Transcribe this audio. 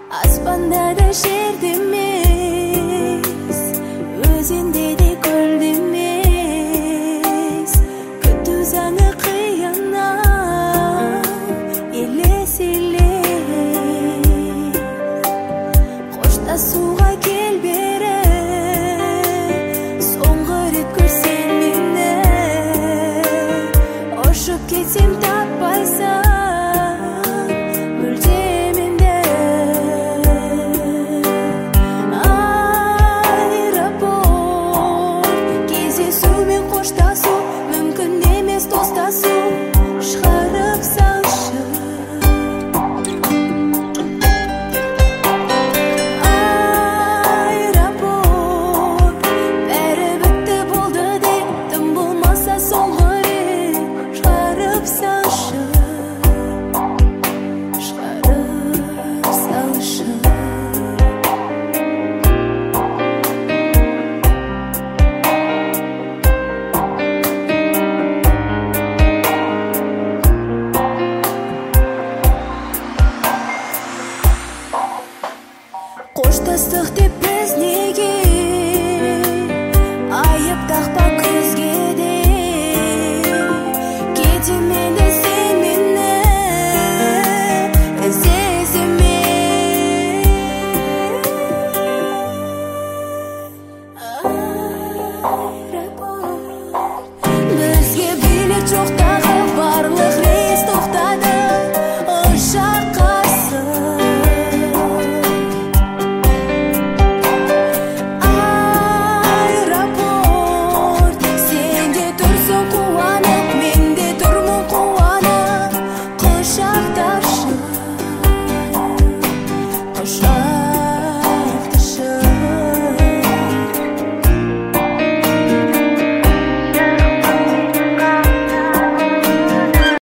Аспанда да жерде емес, өзенде де көлде емес, күту заңы қиянат, елес елес. Қоштасуға кел бері, соңғы рет көрсең мені, ұшып кетсем таппайсың. Қоштастық деп